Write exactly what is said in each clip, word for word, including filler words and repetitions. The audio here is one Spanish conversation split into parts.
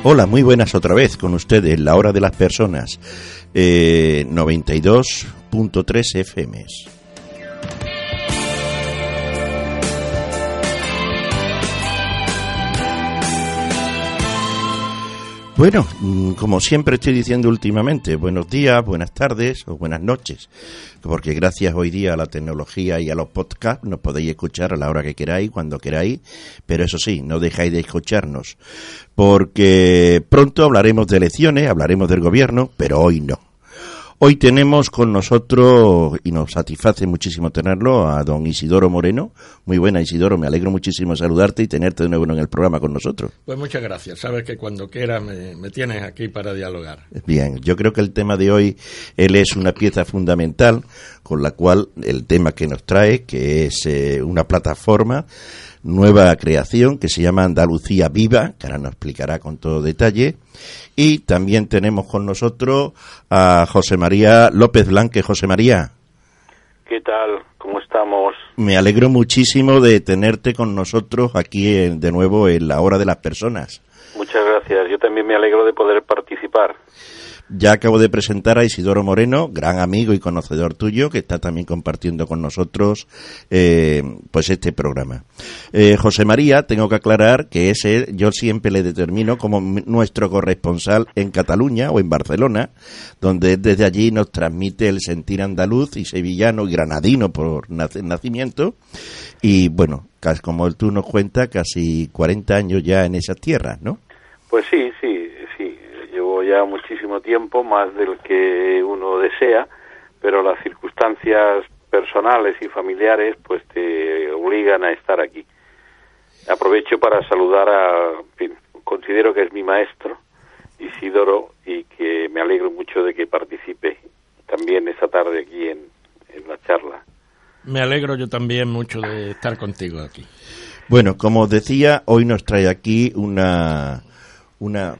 Hola, muy buenas otra vez con ustedes, La Hora de las Personas, eh, noventa y dos punto tres F M. Bueno, como siempre estoy diciendo últimamente, buenos días, buenas tardes o buenas noches, porque gracias hoy día a la tecnología y a los podcasts nos podéis escuchar a la hora que queráis, cuando queráis, pero eso sí, no dejáis de escucharnos, porque pronto hablaremos de elecciones, hablaremos del gobierno, pero hoy no. Hoy tenemos con nosotros, y nos satisface muchísimo tenerlo, a don Isidoro Moreno. Muy buena, Isidoro, me alegro muchísimo saludarte y tenerte de nuevo en el programa con nosotros. Pues muchas gracias, sabes que cuando quieras me, me tienes aquí para dialogar. Bien, yo creo que el tema de hoy, él es una pieza fundamental, con la cual el tema que nos trae, que es eh, una plataforma, nueva creación, que se llama Andalucía Viva, que ahora nos explicará con todo detalle. Y también tenemos con nosotros a José María López Blanque. José María. ¿Qué tal? ¿Cómo estamos? Me alegro muchísimo de tenerte con nosotros aquí en, de nuevo en La Hora de las Personas. Muchas gracias. Yo también me alegro de poder participar. Ya acabo de presentar a Isidoro Moreno, gran amigo y conocedor tuyo, que está también compartiendo con nosotros eh, pues este programa. Eh, José María, tengo que aclarar que ese yo siempre le determino como nuestro corresponsal en Cataluña o en Barcelona, donde desde allí nos transmite el sentir andaluz y sevillano y granadino por nacimiento. Y bueno, como tú nos cuentas, casi cuarenta años ya en esas tierras, ¿no? Pues sí, sí, sí. Llevo ya muchísimo tiempo, más del que uno desea, pero las circunstancias personales y familiares pues te obligan a estar aquí. Aprovecho para saludar a, en fin, considero que es mi maestro, Isidoro, y que me alegro mucho de que participe también esta tarde aquí en, en la charla. Me alegro yo también mucho de estar contigo aquí. Bueno, como os decía, hoy nos trae aquí una... una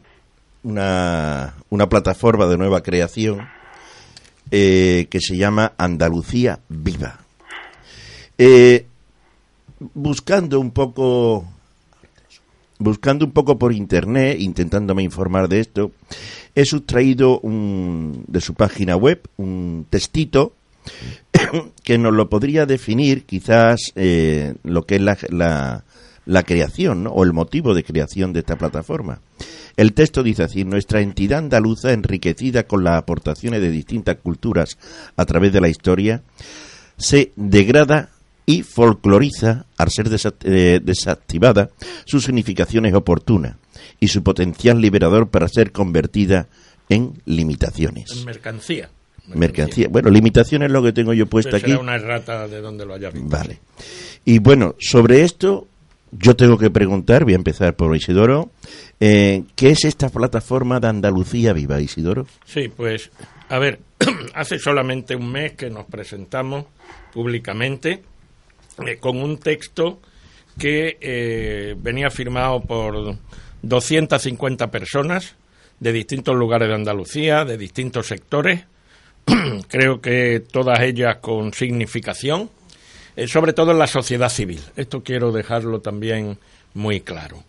Una, una plataforma de nueva creación eh, que se llama Andalucía Viva. Eh, buscando un poco, buscando un poco por internet, intentándome informar de esto, he sustraído un, de su página web un textito que nos lo podría definir quizás eh, lo que es la, la, la creación, ¿no? O el motivo de creación de esta plataforma. El texto dice así: nuestra entidad andaluza, enriquecida con las aportaciones de distintas culturas a través de la historia, se degrada y folcloriza al ser desactivada su significación es oportuna y su potencial liberador para ser convertida en limitaciones. En mercancía. Mercancía. mercancía. Bueno, limitaciones es lo que tengo yo puesto aquí. Será una errata de donde lo haya visto. Vale. Y bueno, sobre esto yo tengo que preguntar, voy a empezar por Isidoro, eh, ¿qué es esta plataforma de Andalucía Viva, Isidoro? Sí, pues, a ver, hace solamente un mes que nos presentamos públicamente eh, con un texto que eh, venía firmado por doscientas cincuenta personas de distintos lugares de Andalucía, de distintos sectores, creo que todas ellas con significación, sobre todo en la sociedad civil. Esto quiero dejarlo también muy claro.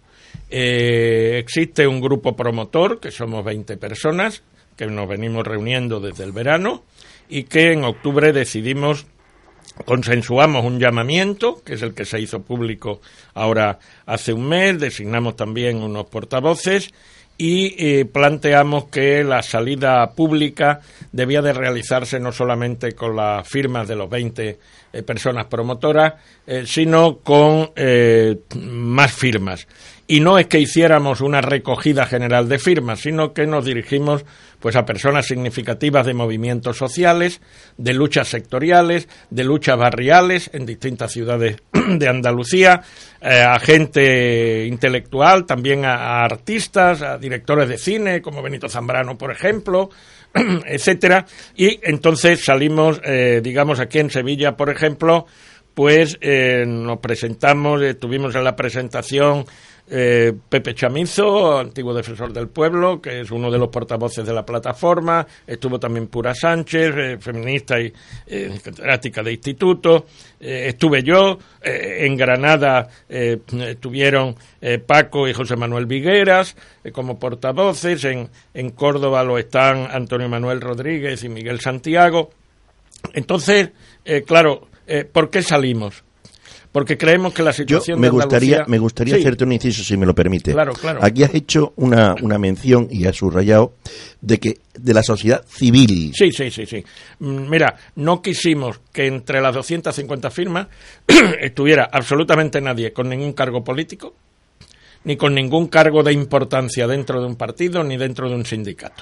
Eh, existe un grupo promotor, que somos veinte personas, que nos venimos reuniendo desde el verano, y que en octubre decidimos, consensuamos un llamamiento, que es el que se hizo público ahora hace un mes, designamos también unos portavoces, y eh, planteamos que la salida pública debía de realizarse no solamente con las firmas de los veinte eh, personas promotoras, eh, sino con eh, más firmas. Y no es que hiciéramos una recogida general de firmas, sino que nos dirigimos pues a personas significativas de movimientos sociales, de luchas sectoriales, de luchas barriales en distintas ciudades de Andalucía, eh, a gente intelectual, también a, a artistas, a directores de cine como Benito Zambrano, por ejemplo, etcétera. Y entonces salimos, eh, digamos, aquí en Sevilla, por ejemplo, pues eh, nos presentamos, estuvimos en la presentación eh, Pepe Chamizo, antiguo defensor del pueblo, que es uno de los portavoces de la plataforma. Estuvo también Pura Sánchez, eh, feminista y eh, catedrática de instituto. Eh, estuve yo. Eh, en Granada eh, estuvieron eh, Paco y José Manuel Vigueras eh, como portavoces. En, en Córdoba lo están Antonio Manuel Rodríguez y Miguel Santiago. Entonces, eh, claro, eh, ¿por qué salimos? Porque creemos que la situación Yo me de Andalucía... gustaría, me gustaría sí. hacerte un inciso, si me lo permite. Claro, claro. Aquí has hecho una, una mención, y has subrayado, de que de la sociedad civil. Sí, sí, sí, sí. Mira, no quisimos que entre las doscientas cincuenta firmas estuviera absolutamente nadie con ningún cargo político, ni con ningún cargo de importancia dentro de un partido, ni dentro de un sindicato.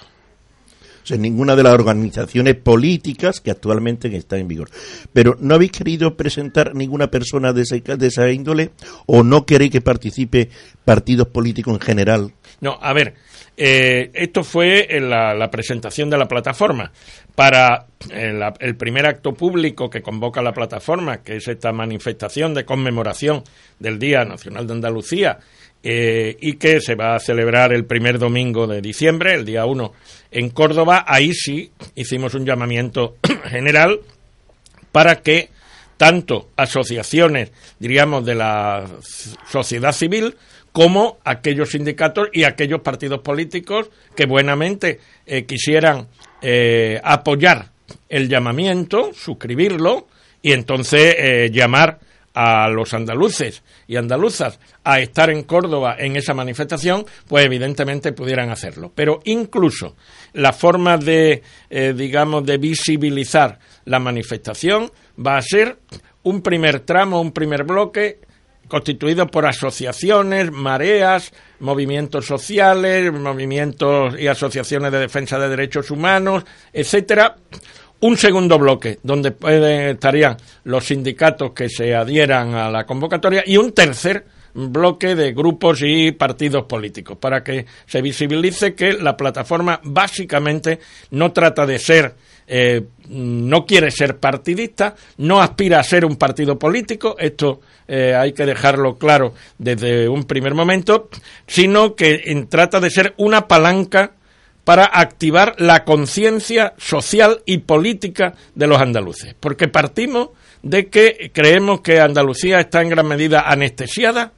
En ninguna de las organizaciones políticas que actualmente están en vigor. Pero ¿no habéis querido presentar ninguna persona de, ese, de esa índole o no queréis que participe partidos políticos en general? No, a ver, eh, esto fue en la, la presentación de la plataforma. Para eh, la, el primer acto público que convoca la plataforma, que es esta manifestación de conmemoración del Día Nacional de Andalucía, Eh, y que se va a celebrar el primer domingo de diciembre, el día uno, en Córdoba. Ahí sí hicimos un llamamiento general para que tanto asociaciones, diríamos, de la sociedad civil, como aquellos sindicatos y aquellos partidos políticos que buenamente eh, quisieran eh, apoyar el llamamiento, suscribirlo, y entonces eh, llamar a los andaluces y andaluzas a estar en Córdoba en esa manifestación, pues evidentemente pudieran hacerlo. Pero incluso la forma de, eh, digamos, de visibilizar la manifestación va a ser un primer tramo, un primer bloque constituido por asociaciones, mareas, movimientos sociales, movimientos y asociaciones de defensa de derechos humanos, etcétera. Un segundo bloque, donde pueden, estarían los sindicatos que se adhieran a la convocatoria, y un tercer bloque de grupos y partidos políticos, para que se visibilice que la plataforma básicamente no trata de ser, eh, no quiere ser partidista, no aspira a ser un partido político, esto eh, hay que dejarlo claro desde un primer momento, sino que en, trata de ser una palanca para activar la conciencia social y política de los andaluces. Porque partimos de que creemos que Andalucía está en gran medida anestesiada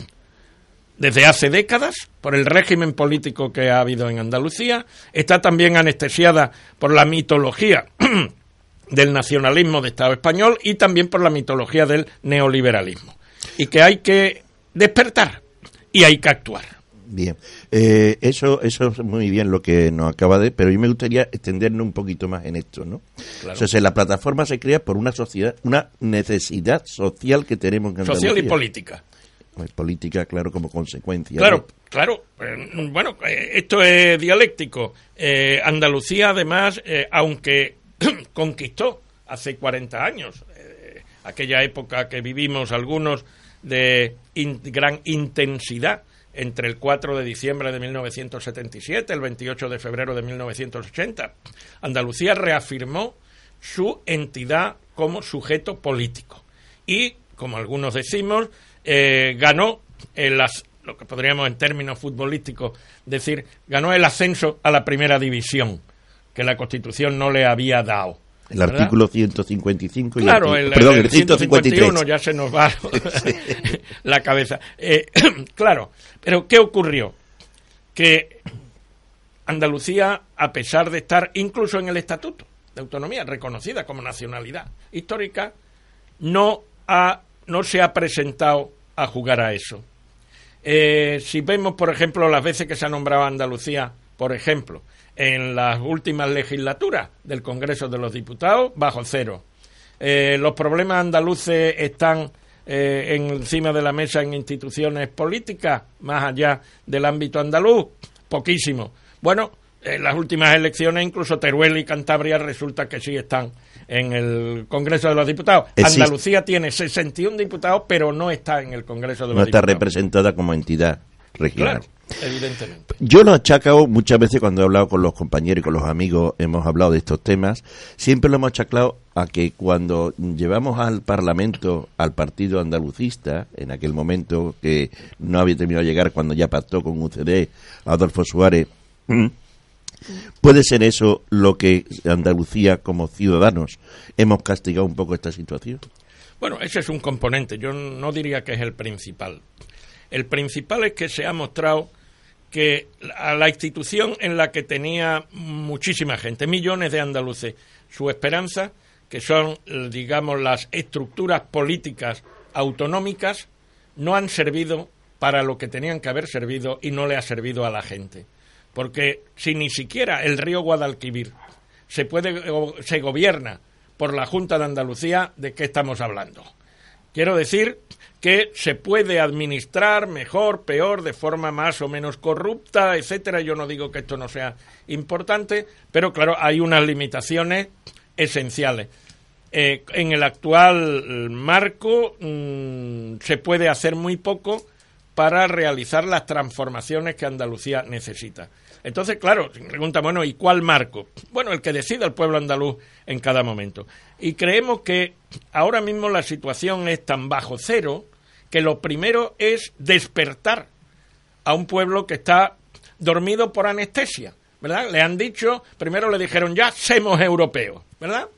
desde hace décadas por el régimen político que ha habido en Andalucía, está también anestesiada por la mitología del nacionalismo de Estado español y también por la mitología del neoliberalismo. Y que hay que despertar y hay que actuar. Bien, eh, eso eso es muy bien lo que nos acaba de... Pero yo me gustaría extendernos un poquito más en esto, ¿no? Claro. O sea, la plataforma se crea por una sociedad, una necesidad social que tenemos en Andalucía. Social y política. Pues política, claro, como consecuencia. Claro, ¿no? claro. Eh, bueno, eh, esto es dialéctico. Eh, Andalucía, además, eh, aunque conquistó hace cuarenta años, eh, aquella época que vivimos algunos de in, gran intensidad, entre el cuatro de diciembre de mil novecientos setenta y siete, el veintiocho de febrero de mil novecientos ochenta, Andalucía reafirmó su entidad como sujeto político. Y, como algunos decimos, eh, ganó el, lo que podríamos en términos futbolísticos decir, ganó el ascenso a la primera división, que la Constitución no le había dado. El ¿verdad? Artículo ciento cincuenta y cinco. Claro, y el, el, perdón, el, el ciento cincuenta y tres. ciento cincuenta y uno ya se nos va sí. la cabeza. Eh, claro, pero ¿qué ocurrió? Que Andalucía, a pesar de estar incluso en el Estatuto de Autonomía, reconocida como nacionalidad histórica, no, ha, no se ha presentado a jugar a eso. Eh, si vemos, por ejemplo, las veces que se ha nombrado a Andalucía, por ejemplo, en las últimas legislaturas del Congreso de los Diputados, bajo cero. Eh, los problemas andaluces están eh, encima de la mesa en instituciones políticas, más allá del ámbito andaluz, poquísimo. Bueno, en las últimas elecciones incluso Teruel y Cantabria resulta que sí están en el Congreso de los Diputados. Existe. Andalucía tiene sesenta y uno diputados, pero no está en el Congreso de los no Diputados. No está representada como entidad regional. Claro. Evidentemente. Yo lo he achacado muchas veces cuando he hablado con los compañeros y con los amigos, hemos hablado de estos temas, siempre lo hemos achacado a que cuando llevamos al Parlamento al partido andalucista, en aquel momento que no había terminado de llegar cuando ya pactó con U C D, Adolfo Suárez, ¿puede ser eso lo que Andalucía como ciudadanos hemos castigado un poco esta situación? Bueno, ese es un componente, yo no diría que es el principal. El principal es que se ha mostrado que a la institución en la que tenía muchísima gente, millones de andaluces, su esperanza, que son, digamos, las estructuras políticas autonómicas, no han servido para lo que tenían que haber servido y no le ha servido a la gente. Porque si ni siquiera el río Guadalquivir se puede se gobierna por la Junta de Andalucía, ¿de qué estamos hablando? Quiero decir que se puede administrar mejor, peor, de forma más o menos corrupta, etcétera. Yo no digo que esto no sea importante, pero claro, hay unas limitaciones esenciales. Eh, en el actual marco mmm, se puede hacer muy poco para realizar las transformaciones que Andalucía necesita. Entonces, claro, se pregunta, bueno, ¿y cuál marco? Bueno, el que decida el pueblo andaluz en cada momento. Y creemos que ahora mismo la situación es tan bajo cero que lo primero es despertar a un pueblo que está dormido por anestesia, ¿verdad? Le han dicho, primero le dijeron ya, somos europeos, ¿verdad?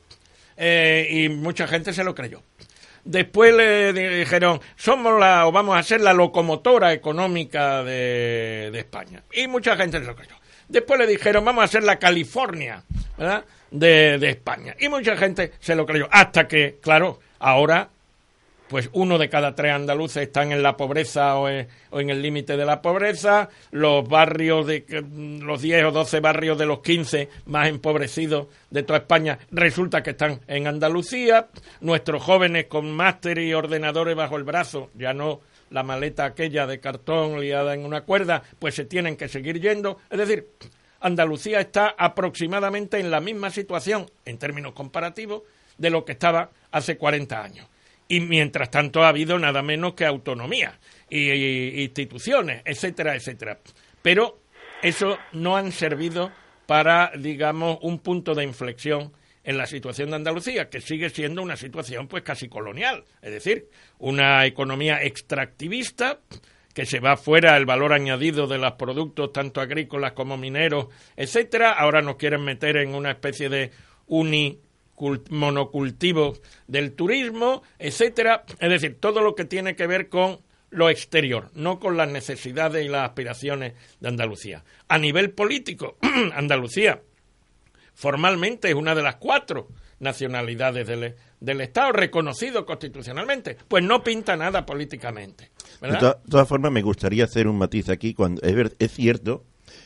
Eh, y mucha gente se lo creyó. Después le dijeron, somos la, o vamos a ser la locomotora económica de, de España. Y mucha gente se lo creyó. Después le dijeron, vamos a ser la California, ¿verdad?, de, de España. Y mucha gente se lo creyó. Hasta que, claro, ahora, pues uno de cada tres andaluces están en la pobreza o en, o en el límite de la pobreza. Los barrios, de los diez o doce barrios de los quince más empobrecidos de toda España, resulta que están en Andalucía. Nuestros jóvenes con máster y ordenadores bajo el brazo, ya no la maleta aquella de cartón liada en una cuerda, pues se tienen que seguir yendo. Es decir, Andalucía está aproximadamente en la misma situación, en términos comparativos, de lo que estaba hace cuarenta años. Y mientras tanto ha habido nada menos que autonomía, y, y instituciones, etcétera, etcétera. Pero eso no han servido para, digamos, un punto de inflexión en la situación de Andalucía, que sigue siendo una situación pues casi colonial, es decir, una economía extractivista que se va fuera el valor añadido de los productos tanto agrícolas como mineros, etcétera. Ahora nos quieren meter en una especie de uni monocultivo del turismo, etcétera. Es decir, todo lo que tiene que ver con lo exterior, no con las necesidades y las aspiraciones de Andalucía. A nivel político, Andalucía formalmente es una de las cuatro nacionalidades del, del Estado, reconocido constitucionalmente, pues no pinta nada políticamente, ¿verdad? De to- todas formas, me gustaría hacer un matiz aquí. Cuando es, ver, es cierto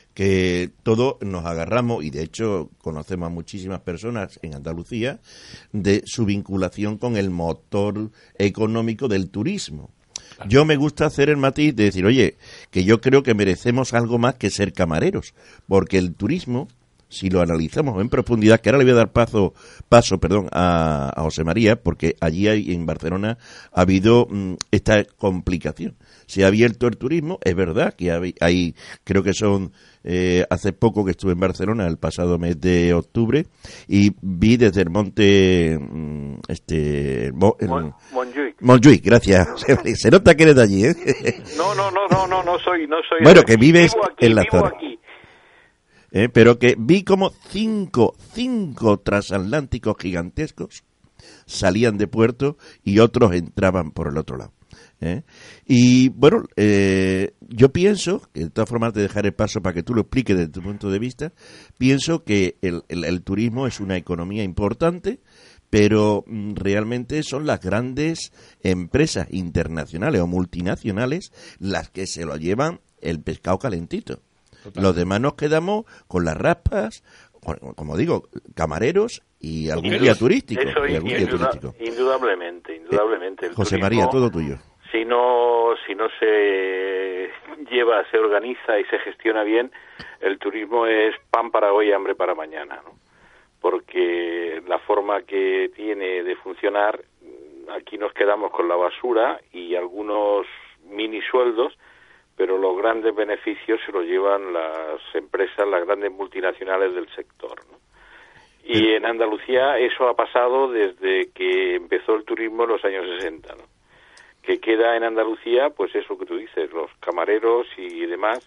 que todos nos agarramos, y de hecho conocemos a muchísimas personas en Andalucía, de su vinculación con el motor económico del turismo. Claro. Yo me gusta hacer el matiz de decir, oye, que yo creo que merecemos algo más que ser camareros, porque el turismo, si lo analizamos en profundidad, que ahora le voy a dar paso, paso perdón, a, a José María, porque allí hay, en Barcelona ha habido mmm, esta complicación. Se ha abierto el turismo, es verdad que hay, hay creo que son, eh, hace poco que estuve en Barcelona, el pasado mes de octubre, y vi desde el monte, mmm, este, mo, el, Mon, Montjuic. Montjuic, gracias. Se, se nota que eres de allí, ¿eh? No, no, no, no, no, no soy, no soy. Bueno, que vives vivo aquí, en la vivo zona. Aquí. Eh, pero que vi como cinco, cinco transatlánticos gigantescos salían de puerto y otros entraban por el otro lado. ¿eh? Y bueno, eh, yo pienso, que de todas formas te dejaré paso para que tú lo expliques desde tu punto de vista, pienso que el, el, el turismo es una economía importante, pero mm, realmente son las grandes empresas internacionales o multinacionales las que se lo llevan el pescado calentito. Total. Los demás nos quedamos con las raspas, como digo, camareros y algún eso, guía turístico. Eso y algún induda, guía turístico. Indudablemente, indudablemente. Eh, el José turismo, María, todo tuyo. Si no, si no se lleva, se organiza y se gestiona bien, el turismo es pan para hoy y hambre para mañana, ¿no? Porque la forma que tiene de funcionar, aquí nos quedamos con la basura y algunos mini sueldos, pero los grandes beneficios se los llevan las empresas, las grandes multinacionales del sector, ¿no? Y Pero... en Andalucía eso ha pasado desde que empezó el turismo en los años sesenta, ¿no? Que queda en Andalucía, pues eso que tú dices, los camareros y demás,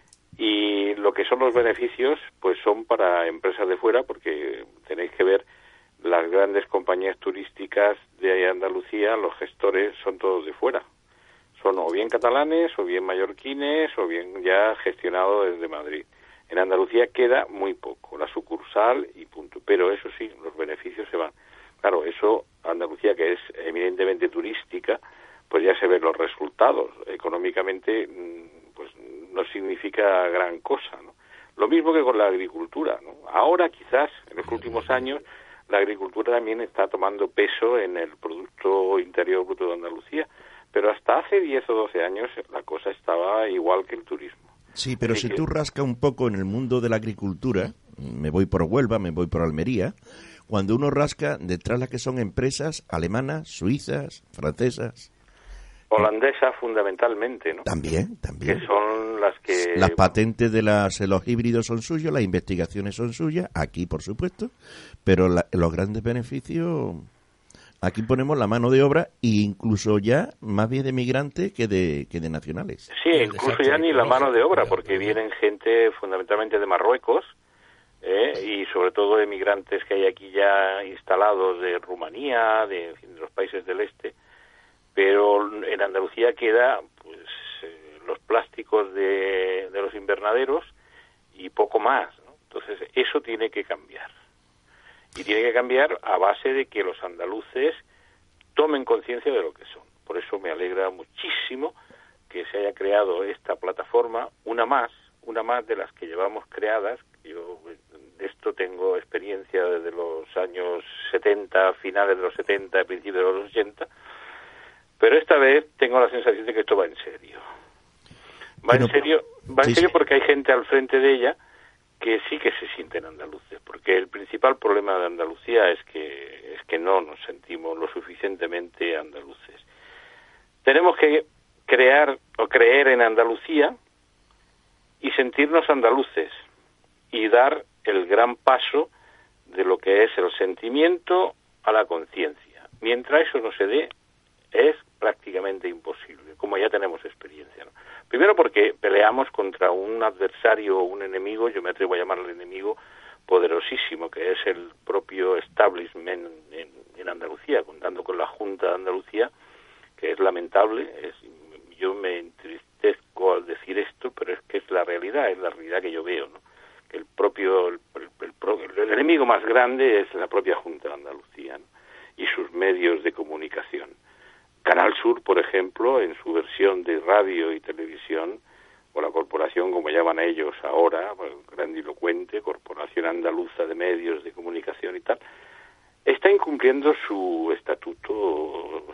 y lo que son los beneficios, pues son para empresas de fuera, porque tenéis que ver las grandes compañías turísticas de Andalucía, los gestores son todos de fuera. Son o bien catalanes, o bien mallorquines, o bien ya gestionados desde Madrid. En Andalucía queda muy poco, la sucursal y punto. Pero eso sí, los beneficios se van. Claro, eso, Andalucía, que es eminentemente turística, pues ya se ven los resultados. Económicamente, pues no significa gran cosa, ¿no? Lo mismo que con la agricultura, ¿no? Ahora, quizás, en los últimos años, la agricultura también está tomando peso en el Producto Interior Bruto de Andalucía, pero hasta hace diez o doce años la cosa estaba igual que el turismo. Sí, pero Así si que... tú rascas un poco en el mundo de la agricultura, me voy por Huelva, me voy por Almería, cuando uno rasca, detrás las que son empresas alemanas, suizas, francesas... Holandesa fundamentalmente, ¿no? También, también. Que son las que... Las patentes de las, los híbridos son suyos, las investigaciones son suyas, aquí por supuesto, pero la, los grandes beneficios, aquí ponemos la mano de obra e incluso ya más bien de migrantes que de, que de nacionales. Sí, incluso ya ni la mano de obra, porque vienen gente fundamentalmente de Marruecos, eh, y sobre todo de migrantes que hay aquí ya instalados de Rumanía, de, en fin, de los países del este. Pero en Andalucía queda pues eh, los plásticos de, de los invernaderos y poco más, ¿no? Entonces eso tiene que cambiar. Y tiene que cambiar a base de que los andaluces tomen conciencia de lo que son. Por eso me alegra muchísimo que se haya creado esta plataforma, una más, una más de las que llevamos creadas. Yo de esto tengo experiencia desde los años setenta, finales de los setenta, principios de los ochenta. Pero esta vez tengo la sensación de que esto va en serio. Va bueno, en serio, va en sí, serio porque hay gente al frente de ella que sí que se sienten andaluces, porque el principal problema de Andalucía es que es que no nos sentimos lo suficientemente andaluces. Tenemos que crear o creer en Andalucía y sentirnos andaluces y dar el gran paso de lo que es el sentimiento a la conciencia. Mientras eso no se dé, es prácticamente imposible, como ya tenemos experiencia, ¿no? Primero porque peleamos contra un adversario o un enemigo, yo me atrevo a llamarle enemigo, poderosísimo, que es el propio establishment en, en Andalucía, contando con la Junta de Andalucía, que es lamentable. Es, yo me entristezco al decir esto, pero es que es la realidad, es la realidad que yo veo, ¿no? Que el propio, el, el, el, el enemigo más grande es la propia Junta de Andalucía, ¿no? Y sus medios de comunicación. Canal Sur, por ejemplo, en su versión de radio y televisión, o la corporación, como llaman ellos ahora, grandilocuente, Corporación Andaluza de Medios de Comunicación y tal, está incumpliendo su estatuto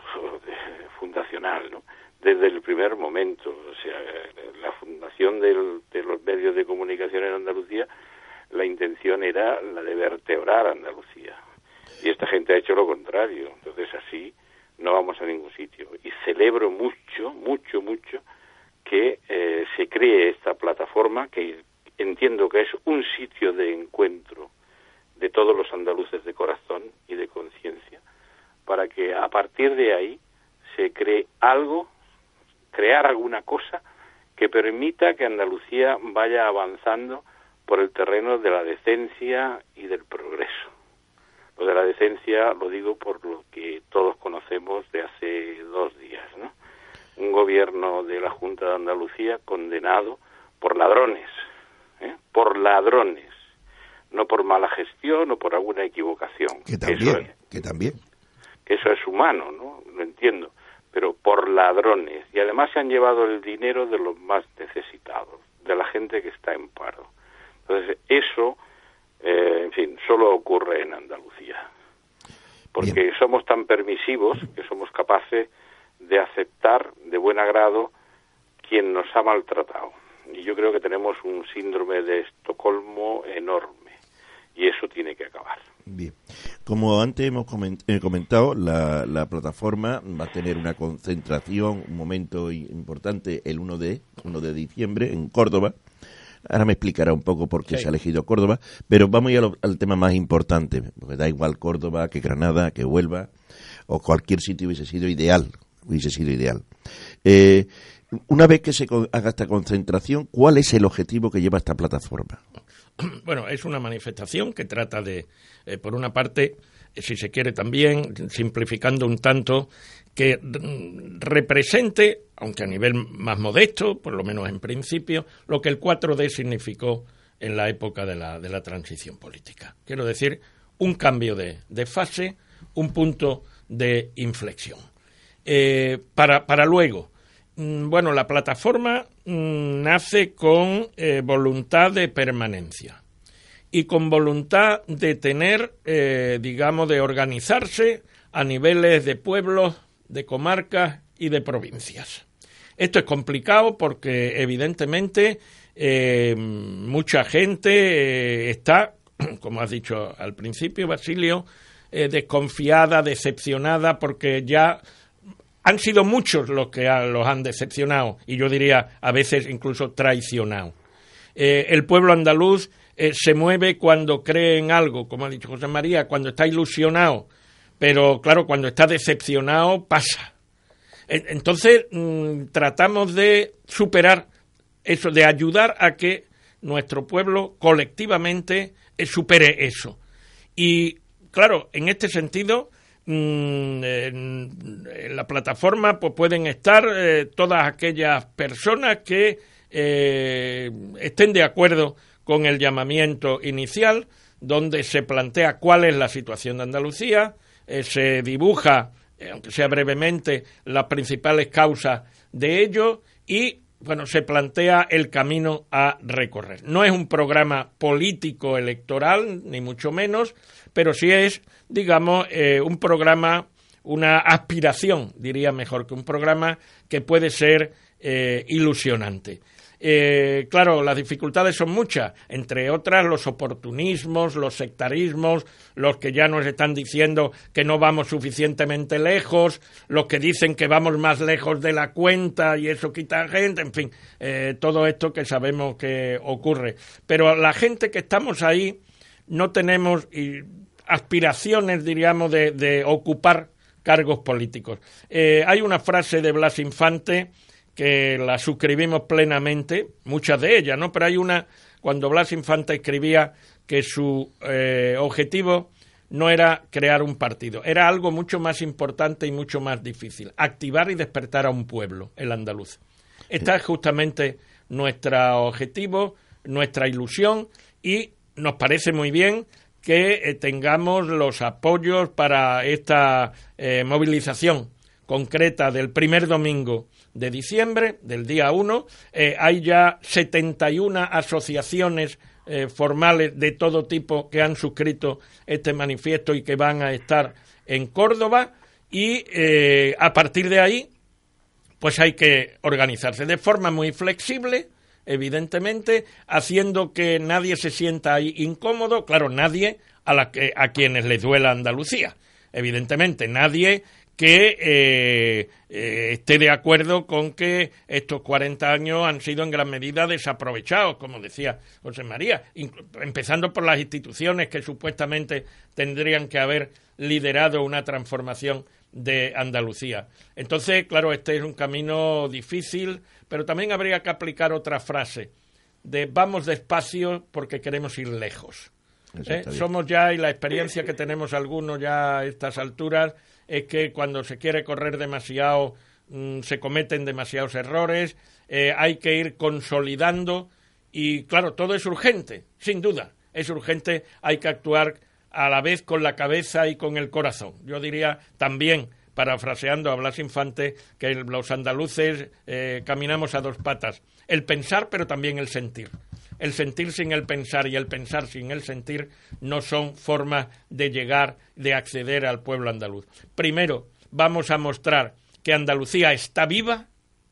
fundacional, ¿no? Desde el primer momento. O sea, la fundación del, de los medios de comunicación en Andalucía, la intención era la de vertebrar Andalucía. Y esta gente ha hecho lo contrario. Entonces, así no vamos a ningún sitio. Y celebro mucho, mucho, mucho que eh, se cree esta plataforma, que entiendo que es un sitio de encuentro de todos los andaluces de corazón y de conciencia, para que a partir de ahí se cree algo, crear alguna cosa que permita que Andalucía vaya avanzando por el terreno de la decencia y del progreso. Lo de la decencia lo digo por lo que todos conocemos de hace dos días, ¿no? Un gobierno de la Junta de Andalucía condenado por ladrones, ¿eh? Por ladrones, no por mala gestión o por alguna equivocación. Que también, eso es, que también. Que eso es humano, ¿no? Lo entiendo, pero por ladrones. Y además se han llevado el dinero de los más necesitados, de la gente que está en paro. Entonces, eso... Eh, en fin, solo ocurre en Andalucía, porque Bien. somos tan permisivos que somos capaces de aceptar de buen agrado quien nos ha maltratado. Y yo creo que tenemos un síndrome de Estocolmo enorme, y eso tiene que acabar. Bien, como antes hemos comentado, la, la plataforma va a tener una concentración, un momento importante el uno de diciembre en Córdoba. Ahora me explicará un poco por qué Sí. se ha elegido Córdoba, pero vamos a ir a lo- al tema más importante, porque da igual Córdoba que Granada, que Huelva, o cualquier sitio hubiese sido ideal, hubiese sido ideal. Eh, una vez que se co- haga esta concentración, ¿cuál es el objetivo que lleva esta plataforma? Bueno, es una manifestación que trata de, eh, por una parte, eh, si se quiere también, simplificando un tanto, que mm, represente, aunque a nivel más modesto, por lo menos en principio, lo que el cuatro D significó en la época de la, de la transición política. Quiero decir, un cambio de, de fase, un punto de inflexión. Eh, para, para luego, mm, bueno, la plataforma mm, nace con eh, voluntad de permanencia y con voluntad de tener, eh, digamos, de organizarse a niveles de pueblos, de comarcas y de provincias. Esto es complicado porque, evidentemente, eh, mucha gente eh, está, como has dicho al principio, Basilio, eh, desconfiada, decepcionada, porque ya han sido muchos los que ha, los han decepcionado y yo diría a veces incluso traicionado. Eh, el pueblo andaluz eh, se mueve cuando cree en algo, como ha dicho José María, cuando está ilusionado, pero claro, cuando está decepcionado pasa. Entonces mmm, tratamos de superar eso, de ayudar a que nuestro pueblo colectivamente eh, supere eso. Y claro, en este sentido, mmm, en, en la plataforma pues pueden estar eh, todas aquellas personas que eh, estén de acuerdo con el llamamiento inicial, donde se plantea cuál es la situación de Andalucía, eh, se dibuja, eh, aunque sea brevemente, las principales causas de ello y, bueno, se plantea el camino a recorrer. No es un programa político electoral, ni mucho menos, pero sí es, digamos, eh, un programa, una aspiración, diría mejor que un programa, que puede ser eh, ilusionante. Eh, claro, las dificultades son muchas, entre otras los oportunismos, los sectarismos, los que ya nos están diciendo que no vamos suficientemente lejos, los que dicen que vamos más lejos de la cuenta y eso quita gente, en fin, eh, todo esto que sabemos que ocurre. Pero la gente que estamos ahí no tenemos y, aspiraciones, diríamos, de, de ocupar cargos políticos. Eh, hay una frase de Blas Infante que la suscribimos plenamente, muchas de ellas, ¿no? Pero hay una, cuando Blas Infante escribía que su eh, objetivo no era crear un partido, era algo mucho más importante y mucho más difícil, activar y despertar a un pueblo, el andaluz. Este es justamente nuestro objetivo, nuestra ilusión, y nos parece muy bien que eh, tengamos los apoyos para esta eh, movilización concreta del primer domingo de diciembre, del día uno. Eh, hay ya setenta y una asociaciones eh, formales de todo tipo que han suscrito este manifiesto y que van a estar en Córdoba, y eh, a partir de ahí pues hay que organizarse de forma muy flexible, evidentemente, haciendo que nadie se sienta ahí incómodo, claro, nadie a, la que, a quienes les duela Andalucía, evidentemente, nadie que eh, eh, esté de acuerdo con que estos cuarenta años han sido en gran medida desaprovechados, como decía José María, empezando por las instituciones que supuestamente tendrían que haber liderado una transformación de Andalucía. Entonces, claro, este es un camino difícil, pero también habría que aplicar otra frase, de vamos despacio porque queremos ir lejos. ¿Eh? Somos ya, y la experiencia que tenemos algunos ya a estas alturas, es que cuando se quiere correr demasiado mmm, se cometen demasiados errores, eh, hay que ir consolidando y claro, todo es urgente, sin duda, es urgente, hay que actuar a la vez con la cabeza y con el corazón. Yo diría también, parafraseando a Blas Infante, que los andaluces eh, caminamos a dos patas, el pensar pero también el sentir. El sentir sin el pensar y el pensar sin el sentir no son formas de llegar, de acceder al pueblo andaluz. Primero, vamos a mostrar que Andalucía está viva,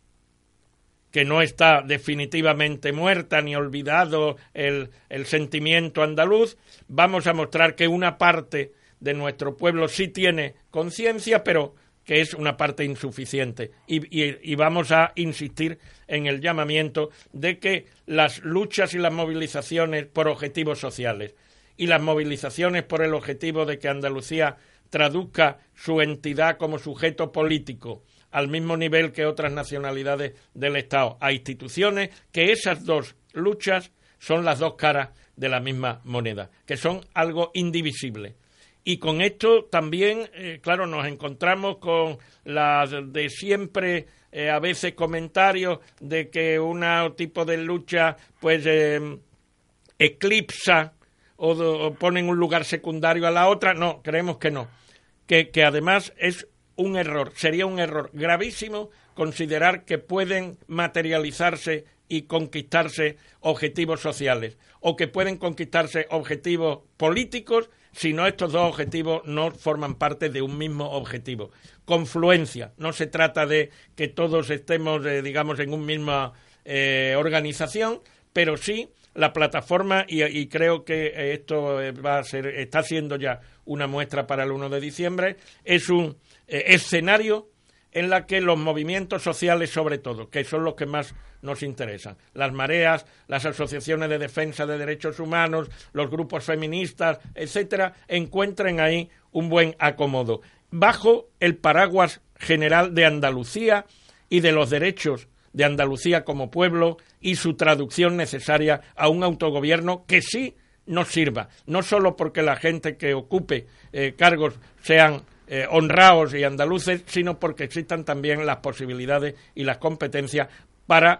que no está definitivamente muerta ni olvidado el, el sentimiento andaluz. Vamos a mostrar que una parte de nuestro pueblo sí tiene conciencia, pero que es una parte insuficiente. Y, y, y vamos a insistir en el llamamiento de que las luchas y las movilizaciones por objetivos sociales y las movilizaciones por el objetivo de que Andalucía traduzca su entidad como sujeto político al mismo nivel que otras nacionalidades del Estado a instituciones, que esas dos luchas son las dos caras de la misma moneda, que son algo indivisible. Y con esto también, eh, claro, nos encontramos con las de siempre, eh, a veces comentarios de que un tipo de lucha pues eh, eclipsa o, o pone en un lugar secundario a la otra. No, creemos que no. Que, que además es un error, sería un error gravísimo considerar que pueden materializarse y conquistarse objetivos sociales o que pueden conquistarse objetivos políticos si no estos dos objetivos no forman parte de un mismo objetivo. Confluencia, no se trata de que todos estemos, eh, digamos, en una misma eh, organización, pero sí la plataforma, y, y creo que esto va a ser, está siendo ya una muestra para el uno de diciembre, es un eh, escenario en la que los movimientos sociales, sobre todo, que son los que más nos interesan, las mareas, las asociaciones de defensa de derechos humanos, los grupos feministas, etcétera, encuentren ahí un buen acomodo, bajo el paraguas general de Andalucía y de los derechos de Andalucía como pueblo y su traducción necesaria a un autogobierno que sí nos sirva, no solo porque la gente que ocupe eh, cargos sean Eh, honrados y andaluces, sino porque existan también las posibilidades y las competencias para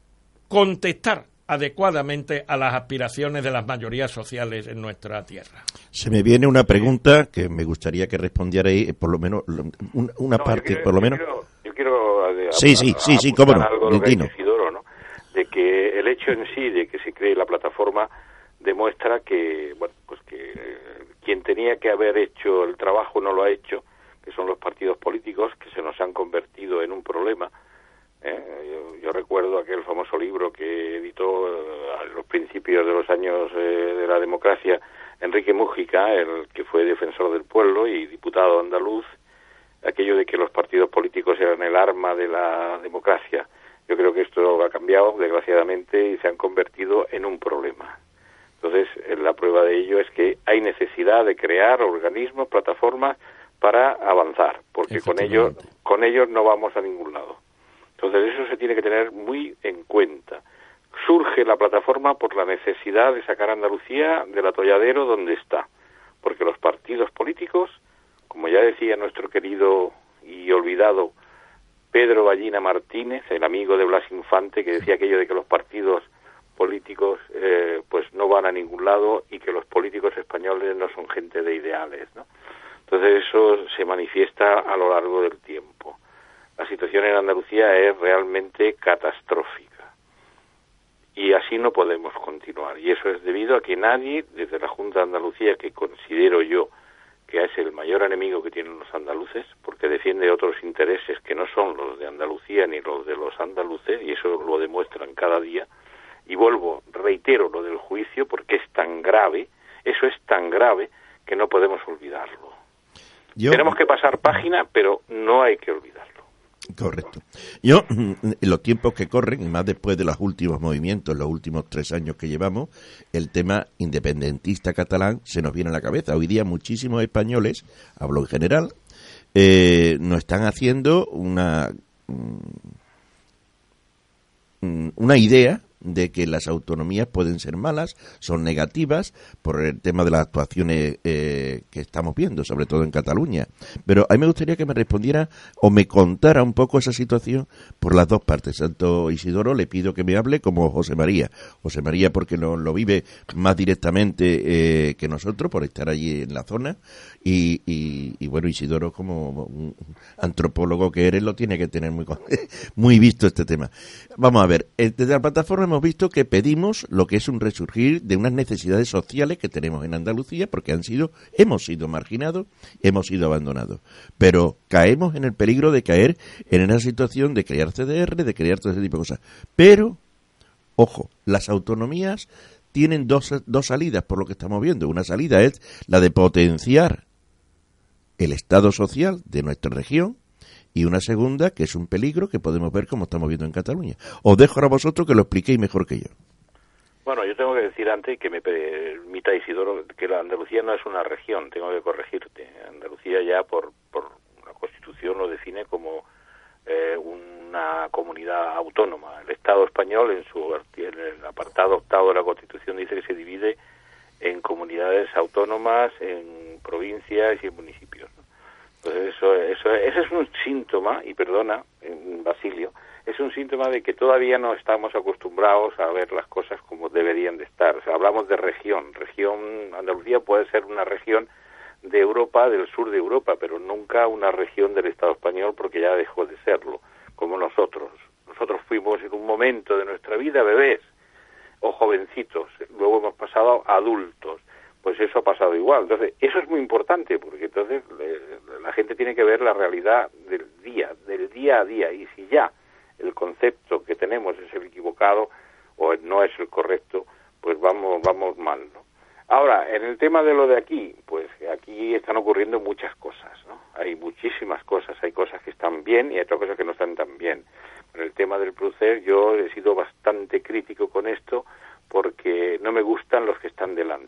contestar adecuadamente a las aspiraciones de las mayorías sociales en nuestra tierra. Se me viene una pregunta que me gustaría que respondierais, por lo menos una, una no, parte, quiero, por lo yo menos. Quiero, yo quiero a, sí, a, sí, a, sí, sí, cómo no, algo de, que Isidoro, ¿no? De que el hecho en sí de que se cree la plataforma demuestra que, bueno, pues que eh, quien tenía que haber hecho el trabajo no lo ha hecho, que son los partidos políticos que se nos han convertido en un problema. ¿eh? Yo, yo recuerdo aquel famoso libro que editó eh, a los principios de los años eh, de la democracia Enrique Mújica, el que fue defensor del pueblo y diputado andaluz, aquello de que los partidos políticos eran el arma de la democracia. Yo creo que esto ha cambiado, desgraciadamente, y se han convertido en un problema. Entonces, la prueba de ello es que hay necesidad de crear organismos, plataformas, para avanzar, porque con ellos, con ellos no vamos a ningún lado. Entonces, eso se tiene que tener muy en cuenta. Surge la plataforma por la necesidad de sacar a Andalucía del atolladero donde está, porque los partidos políticos, como ya decía nuestro querido y olvidado Pedro Ballina Martínez, el amigo de Blas Infante, que decía aquello de que los partidos políticos eh, pues no van a ningún lado y que los políticos españoles no son gente de ideales, ¿no? Entonces eso se manifiesta a lo largo del tiempo. La situación en Andalucía es realmente catastrófica y así no podemos continuar, y eso es debido a que nadie desde la Junta de Andalucía, que considero yo que es el mayor enemigo que tienen los andaluces, porque defiende otros intereses que no son los de Andalucía ni los de los andaluces, y eso lo demuestran cada día. Y vuelvo, reitero lo del juicio, porque es tan grave, eso es tan grave que no podemos olvidarlo. Yo, Tenemos que pasar página, pero no hay que olvidarlo. Correcto. Yo, en los tiempos que corren, y más después de los últimos movimientos, los últimos tres años que llevamos, el tema independentista catalán se nos viene a la cabeza. Hoy día muchísimos españoles, hablo en general, eh, nos están haciendo una, una idea de que las autonomías pueden ser malas, son negativas, por el tema de las actuaciones eh, que estamos viendo, sobre todo en Cataluña. Pero a mí me gustaría que me respondiera o me contara un poco esa situación por las dos partes. Tanto Isidoro le pido que me hable como José María. José María porque lo, lo vive más directamente eh, que nosotros, por estar allí en la zona. Y, y, y bueno, Isidoro, como un antropólogo que eres, lo tiene que tener muy, muy visto este tema. Vamos a ver, desde la plataforma hemos visto que pedimos lo que es un resurgir de unas necesidades sociales que tenemos en Andalucía, porque han sido, hemos sido marginados, hemos sido abandonados. Pero caemos en el peligro de caer en una situación de crear C D R, de crear todo ese tipo de cosas. Pero, ojo, las autonomías tienen dos, dos salidas, por lo que estamos viendo. Una salida es la de potenciar el Estado social de nuestra región, y una segunda que es un peligro que podemos ver como estamos viendo en Cataluña. Os dejo ahora a vosotros que lo expliquéis mejor que yo. Bueno, yo tengo que decir antes que me permita, Isidoro, que la Andalucía no es una región, tengo que corregirte. Andalucía ya por, por la Constitución lo define como eh, una comunidad autónoma. El Estado español, en su en el apartado octavo de la Constitución, dice que se divide en comunidades autónomas, en provincias y en municipios, ¿no? Entonces eso, eso, ese es un síntoma, y perdona, Basilio, es un síntoma de que todavía no estamos acostumbrados a ver las cosas como deberían de estar. O sea, hablamos de región. Región, Andalucía puede ser una región de Europa, del sur de Europa, pero nunca una región del Estado español, porque ya dejó de serlo, como nosotros. Nosotros fuimos en un momento de nuestra vida bebés o jovencitos, luego hemos pasado a adultos. Pues eso ha pasado igual. Entonces, eso es muy importante, porque entonces eh, la gente tiene que ver la realidad del día, del día a día, y si ya el concepto que tenemos es el equivocado o no es el correcto, pues vamos vamos mal, ¿no? Ahora, en el tema de lo de aquí, pues aquí están ocurriendo muchas cosas, ¿no? Hay muchísimas cosas, hay cosas que están bien y hay otras cosas que no están tan bien. En el tema del Procés yo he sido bastante crítico con esto porque no me gustan los que están delante.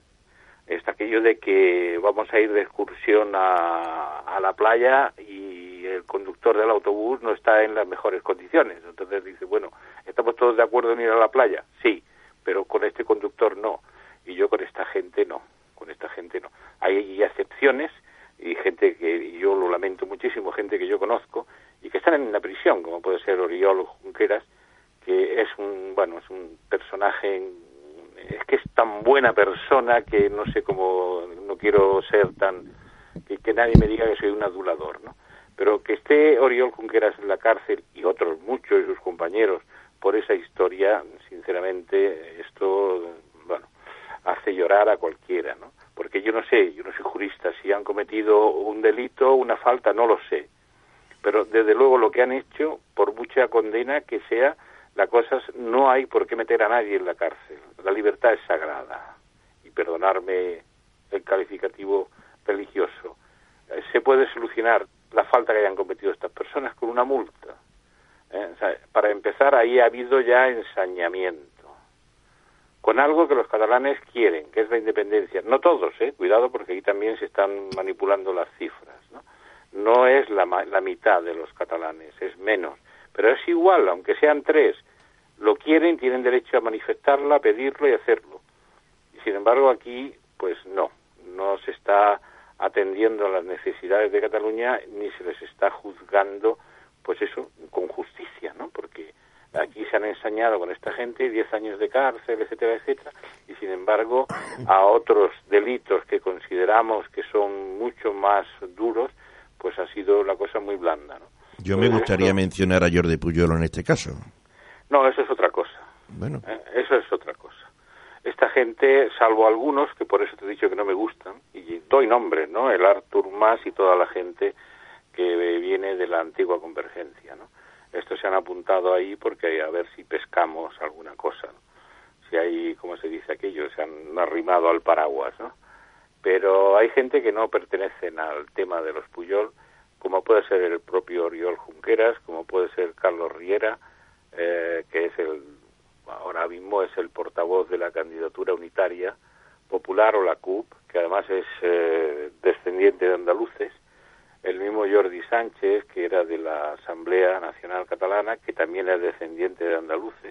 Es aquello de que vamos a ir de excursión a, a la playa y el conductor del autobús no está en las mejores condiciones. Entonces dice, bueno, ¿estamos todos de acuerdo en ir a la playa? Sí, pero con este conductor no. Y yo con esta gente no, con esta gente no. Hay excepciones y gente que yo lo lamento muchísimo, gente que yo conozco y que están en la prisión, como puede ser Oriol Junqueras, que es un, bueno, es un personaje... es que es tan buena persona que no sé cómo, no quiero ser tan, que, que nadie me diga que soy un adulador, ¿no? Pero que esté Oriol Junqueras en la cárcel y otros muchos de sus compañeros por esa historia, sinceramente, esto, bueno, hace llorar a cualquiera, ¿no? Porque yo no sé, yo no soy jurista, si han cometido un delito, una falta, no lo sé. Pero desde luego lo que han hecho, por mucha condena que sea, las cosas, no hay por qué meter a nadie en la cárcel. La libertad es sagrada. Y perdonarme el calificativo religioso. Eh, se puede solucionar la falta que hayan cometido estas personas con una multa. Eh, o sea, para empezar, ahí ha habido ya ensañamiento. Con algo que los catalanes quieren, que es la independencia. No todos, eh, cuidado, porque ahí también se están manipulando las cifras, ¿no? No es la, la mitad de los catalanes, es menos. Pero es igual, aunque sean tres, lo quieren, tienen derecho a manifestarla, a pedirlo y hacerlo. Y sin embargo aquí, pues no, no se está atendiendo a las necesidades de Cataluña ni se les está juzgando, pues eso, con justicia, ¿no? Porque aquí se han ensañado con esta gente, diez años de cárcel, etcétera, etcétera, y sin embargo a otros delitos que consideramos que son mucho más duros, pues ha sido la cosa muy blanda, ¿no? Yo me gustaría mencionar a Jordi Pujol en este caso. No, eso es otra cosa. Bueno. ¿Eh? Eso es otra cosa. Esta gente, salvo algunos, que por eso te he dicho que no me gustan, y doy nombres, ¿no? El Artur Mas y toda la gente que viene de la antigua Convergencia, ¿no? Estos se han apuntado ahí porque a ver si pescamos alguna cosa, ¿no? Si hay, ¿cómo se dice aquello? Se han arrimado al paraguas, ¿no? Pero hay gente que no pertenecen al tema de los Pujol, como puede ser el propio Oriol Junqueras, como puede ser Carlos Riera, eh, que es el, ahora mismo es el portavoz de la candidatura unitaria popular o la C U P, que además es eh, descendiente de andaluces, el mismo Jordi Sánchez, que era de la Asamblea Nacional Catalana, que también es descendiente de andaluces,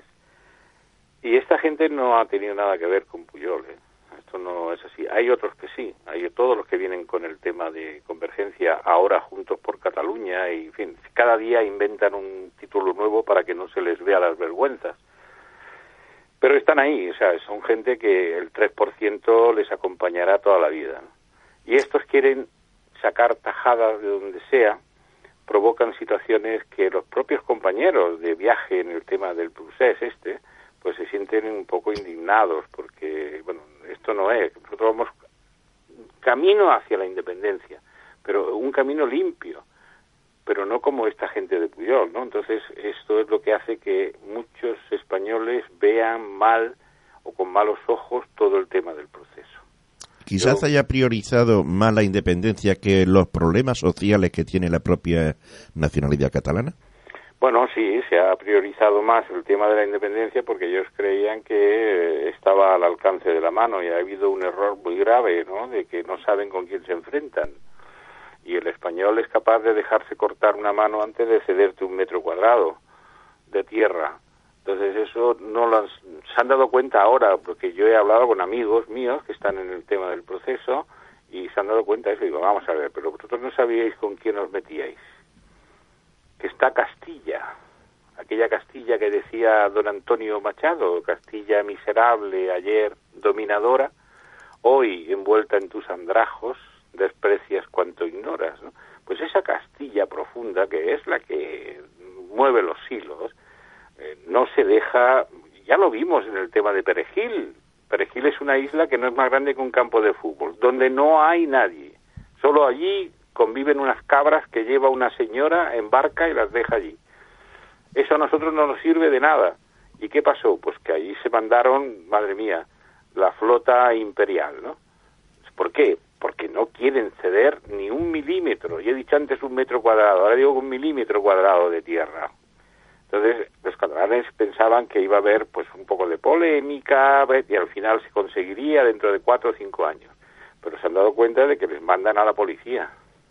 y esta gente no ha tenido nada que ver con Pujol, ¿eh? Esto no es así. Hay otros que sí, hay todos los que vienen con el tema de Convergencia, ahora Juntos por Cataluña, y en fin, cada día inventan un título nuevo para que no se les vea las vergüenzas. Pero están ahí, o sea, son gente que el tres por ciento les acompañará toda la vida, ¿no? Y estos quieren sacar tajadas de donde sea, provocan situaciones que los propios compañeros de viaje en el tema del procés este, pues se sienten un poco indignados, porque, bueno, esto no es, nosotros vamos camino hacia la independencia, pero un camino limpio, pero no como esta gente de Pujol, ¿no? Entonces, esto es lo que hace que muchos españoles vean mal o con malos ojos todo el tema del proceso. quizás Yo, haya priorizado más la independencia que los problemas sociales que tiene la propia nacionalidad catalana. Bueno, sí, se ha priorizado más el tema de la independencia porque ellos creían que estaba al alcance de la mano y ha habido un error muy grave, ¿no?, de que no saben con quién se enfrentan. Y el español es capaz de dejarse cortar una mano antes de cederte un metro cuadrado de tierra. Entonces eso no lo han, se han dado cuenta ahora, porque yo he hablado con amigos míos que están en el tema del proceso y se han dado cuenta de eso. Y digo, vamos a ver, pero vosotros no sabíais con quién os metíais. Que está Castilla, aquella Castilla que decía don Antonio Machado, Castilla miserable, ayer dominadora, hoy envuelta en tus andrajos, desprecias cuanto ignoras, ¿no? Pues esa Castilla profunda, que es la que mueve los hilos, eh, no se deja, ya lo vimos en el tema de Perejil. Perejil es una isla que no es más grande que un campo de fútbol, donde no hay nadie, solo allí conviven unas cabras que lleva una señora en barca y las deja allí. Eso a nosotros no nos sirve de nada. ¿Y qué pasó? Pues que allí se mandaron, madre mía, la flota imperial, ¿no? ¿Por qué? Porque no quieren ceder ni un milímetro. Y he dicho antes un metro cuadrado, ahora digo un milímetro cuadrado de tierra. Entonces, los catalanes pensaban que iba a haber pues un poco de polémica y al final se conseguiría dentro de cuatro o cinco años. Pero se han dado cuenta de que les mandan a la policía.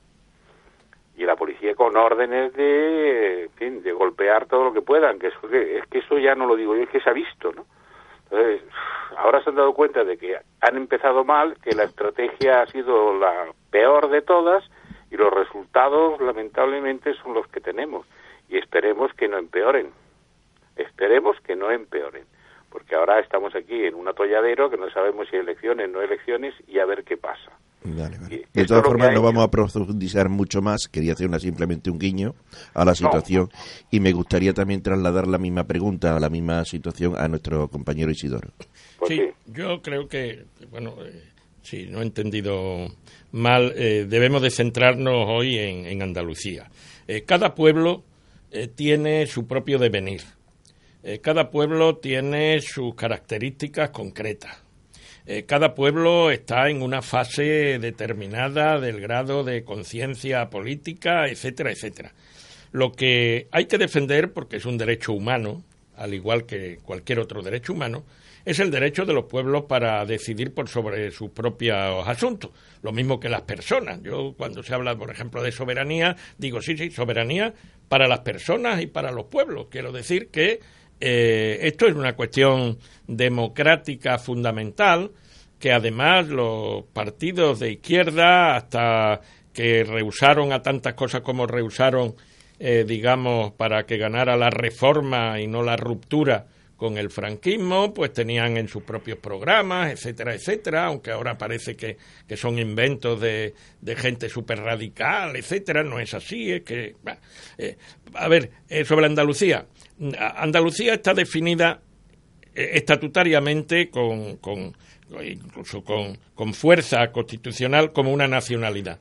Y la policía con órdenes de, en fin, de golpear todo lo que puedan, que eso, es que eso ya no lo digo yo, es que se ha visto, ¿no? Entonces, ahora se han dado cuenta de que han empezado mal, que la estrategia ha sido la peor de todas y los resultados, lamentablemente, son los que tenemos. Y esperemos que no empeoren, esperemos que no empeoren, porque ahora estamos aquí en un atolladero que no sabemos si hay elecciones, no elecciones, y a ver qué pasa. Vale, vale. De todas formas, no vamos a profundizar mucho más. Quería hacer una, simplemente un guiño a la situación no. Y me gustaría también trasladar la misma pregunta, a la misma situación a nuestro compañero Isidoro. Sí, yo creo que, bueno, eh, si no he entendido mal, eh, debemos de centrarnos hoy en, en Andalucía. Eh, cada pueblo eh, tiene su propio devenir. Eh, cada pueblo tiene sus características concretas. Eh, cada pueblo está en una fase determinada del grado de conciencia política, etcétera, etcétera. Lo que hay que defender, porque es un derecho humano, al igual que cualquier otro derecho humano, es el derecho de los pueblos para decidir por sobre sus propios asuntos, lo mismo que las personas. Yo, cuando se habla, por ejemplo, de soberanía, digo, sí, sí, soberanía para las personas y para los pueblos. Quiero decir que Eh, esto es una cuestión democrática fundamental, que además los partidos de izquierda, hasta que rehusaron a tantas cosas como rehusaron, eh, digamos, para que ganara la reforma y no la ruptura con el franquismo, pues tenían en sus propios programas, etcétera, etcétera, aunque ahora parece que, que son inventos de, de gente súper radical, etcétera. No es así, es que... Bah, eh, a ver, eh, sobre Andalucía. Andalucía está definida eh, estatutariamente con, con incluso con, con fuerza constitucional como una nacionalidad.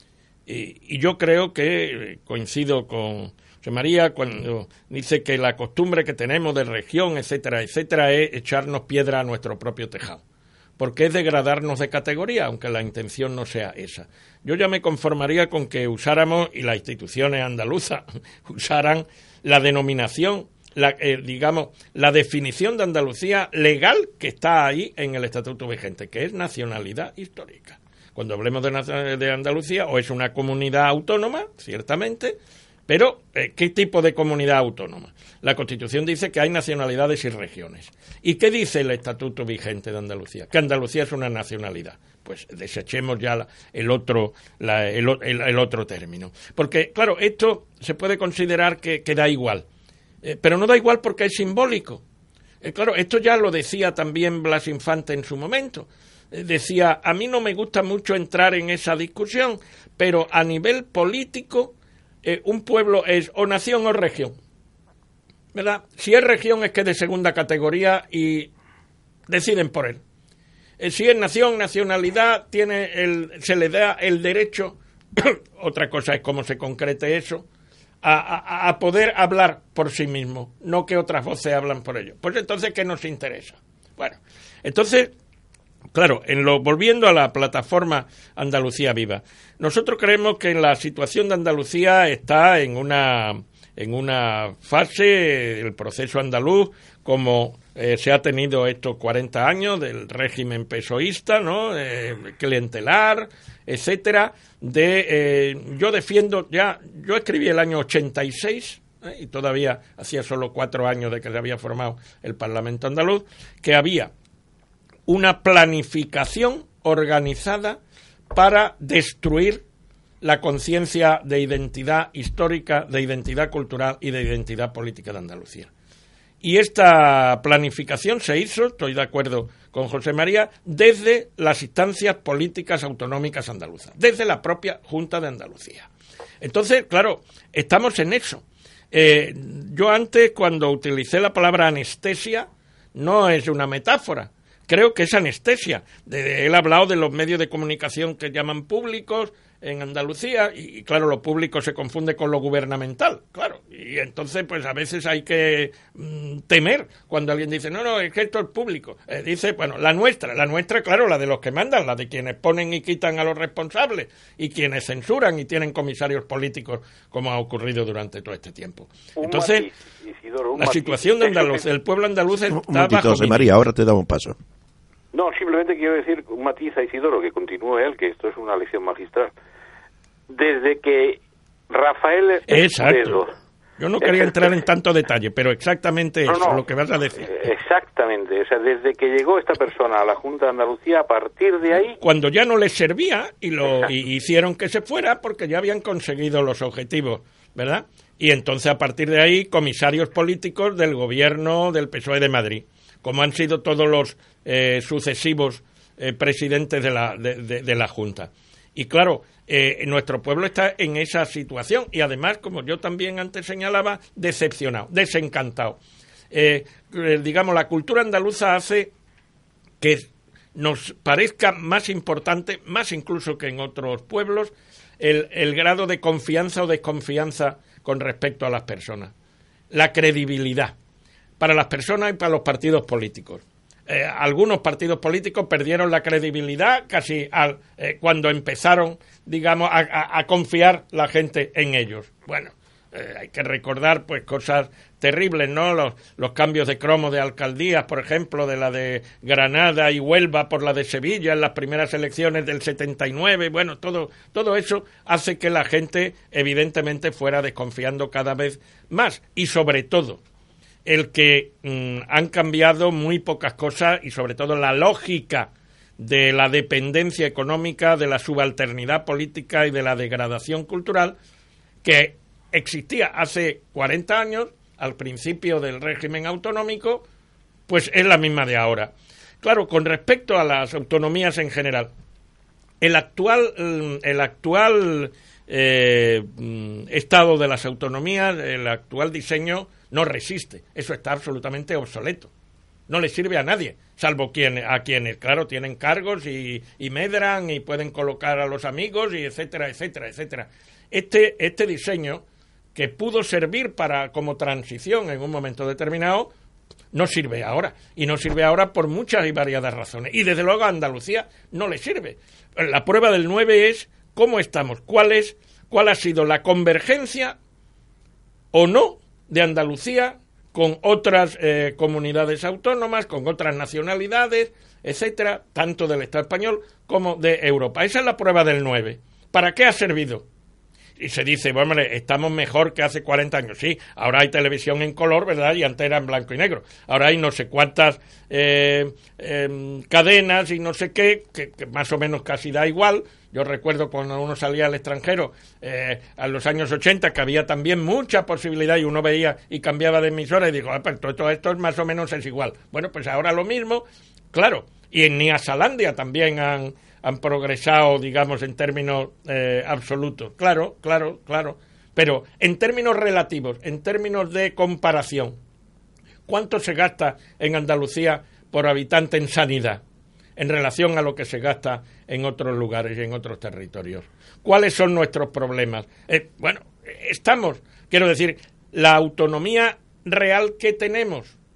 Y, y yo creo que coincido con José María cuando dice que la costumbre que tenemos de región, etcétera, etcétera, es echarnos piedra a nuestro propio tejado, porque es degradarnos de categoría, aunque la intención no sea esa. Yo ya me conformaría con que usáramos, y las instituciones andaluzas usaran la denominación, la, eh, digamos, la definición de Andalucía legal que está ahí en el Estatuto vigente, que es nacionalidad histórica. Cuando hablemos de, de Andalucía, o es una comunidad autónoma, ciertamente, pero eh, ¿qué tipo de comunidad autónoma? La Constitución dice que hay nacionalidades y regiones. ¿Y qué dice el Estatuto vigente de Andalucía? Que Andalucía es una nacionalidad. Pues desechemos ya la, el otro la, el, el, el otro término. Porque, claro, esto se puede considerar que, que da igual. Eh, pero no da igual porque es simbólico. Eh, claro, esto ya lo decía también Blas Infante en su momento. Eh, decía, a mí no me gusta mucho entrar en esa discusión, pero a nivel político, eh, un pueblo es o nación o región. ¿Verdad? Si es región es que es de segunda categoría y deciden por él. Eh, si es nación, nacionalidad, tiene el, se le da el derecho, otra cosa es cómo se concrete eso, a, a, a poder hablar por sí mismo, no que otras voces hablan por ellos. Pues entonces, ¿qué nos interesa? Bueno, entonces, claro, en lo, volviendo a la plataforma Andalucía Viva, nosotros creemos que la situación de Andalucía está en una, en una fase, el proceso andaluz, como eh, se ha tenido estos cuarenta años del régimen pesoísta, ¿no? Eh, clientelar, etcétera, de eh, yo defiendo ya, yo escribí el año ochenta y seis, ¿eh? y todavía hacía solo cuatro años de que se había formado el Parlamento andaluz, que había una planificación organizada para destruir la conciencia de identidad histórica, de identidad cultural y de identidad política de Andalucía. Y esta planificación se hizo, estoy de acuerdo con José María, desde las instancias políticas autonómicas andaluzas, desde la propia Junta de Andalucía. Entonces, claro, estamos en eso. Eh, yo antes, cuando utilicé la palabra anestesia, no es una metáfora, creo que es anestesia. De, él ha hablado de los medios de comunicación que llaman públicos en Andalucía, y, y claro, lo público se confunde con lo gubernamental, claro, y entonces pues a veces hay que mm, temer cuando alguien dice, no, no, es que esto es público, eh, dice, bueno, la nuestra, la nuestra, claro, la de los que mandan, la de quienes ponen y quitan a los responsables, y quienes censuran y tienen comisarios políticos, como ha ocurrido durante todo este tiempo. Entonces, matiz, Isidoro, la situación de Andaluz, el pueblo andaluz está un momentito, bajo José María, ahora te damos paso. No, simplemente quiero decir un matiz a Isidoro, que continúe él, que esto es una lección magistral. Desde que Rafael Exacto. Yo no quería entrar en tanto detalle, pero exactamente no, eso es no, lo que vas a decir. Exactamente, o sea, desde que llegó esta persona a la Junta de Andalucía, a partir de ahí... Cuando ya no les servía y lo y hicieron que se fuera porque ya habían conseguido los objetivos, ¿verdad? Y entonces a partir de ahí, comisarios políticos del gobierno del P S O E de Madrid, como han sido todos los eh, sucesivos eh, presidentes de la, de, de, de la Junta. Y claro, eh, nuestro pueblo está en esa situación y además, como yo también antes señalaba, decepcionado, desencantado. Eh, digamos, la cultura andaluza hace que nos parezca más importante, más incluso que en otros pueblos, el, el grado de confianza o desconfianza con respecto a las personas. La credibilidad para las personas y para los partidos políticos. Eh, algunos partidos políticos perdieron la credibilidad casi al, eh, cuando empezaron, digamos, a, a, a confiar la gente en ellos. Bueno, eh, hay que recordar pues cosas terribles, ¿no? Los, los cambios de cromo de alcaldías, por ejemplo, de la de Granada y Huelva por la de Sevilla en las primeras elecciones del setenta y nueve. Bueno, todo, todo eso hace que la gente evidentemente fuera desconfiando cada vez más y sobre todo el que mmm, han cambiado muy pocas cosas y sobre todo la lógica de la dependencia económica, de la subalternidad política y de la degradación cultural que existía hace cuarenta años, al principio del régimen autonómico, pues es la misma de ahora. Claro, con respecto a las autonomías en general, el actual, el actual eh, estado de las autonomías, el actual diseño, no resiste. Eso está absolutamente obsoleto. No le sirve a nadie, salvo quien, a quienes, claro, tienen cargos y, y medran y pueden colocar a los amigos y etcétera, etcétera, etcétera. Este, este diseño, que pudo servir para como transición en un momento determinado, no sirve ahora. Y no sirve ahora por muchas y variadas razones. Y desde luego a Andalucía no le sirve. La prueba del nueve es cómo estamos, cuál es, cuál ha sido la convergencia o no de Andalucía con otras eh, comunidades autónomas, con otras nacionalidades, etcétera, tanto del Estado español como de Europa. Esa es la prueba del nueve. ¿Para qué ha servido? Y se dice, bueno, estamos mejor que hace cuarenta años. Sí, ahora hay televisión en color, ¿verdad? Y antes era en blanco y negro. Ahora hay no sé cuántas eh, eh, cadenas y no sé qué, que, que más o menos casi da igual. Yo recuerdo cuando uno salía al extranjero eh, a los años ochenta que había también mucha posibilidad y uno veía y cambiaba de emisora y digo, ah, pues todo esto es más o menos es igual. Bueno, pues ahora lo mismo, claro. Y en Neazalandia también han... han progresado, digamos, en términos eh, absolutos. Claro, claro, claro. Pero en términos relativos, en términos de comparación, ¿cuánto se gasta en Andalucía por habitante en sanidad en relación a lo que se gasta en otros lugares y en otros territorios? ¿Cuáles son nuestros problemas? Eh, bueno, estamos, quiero decir, la autonomía real que tenemos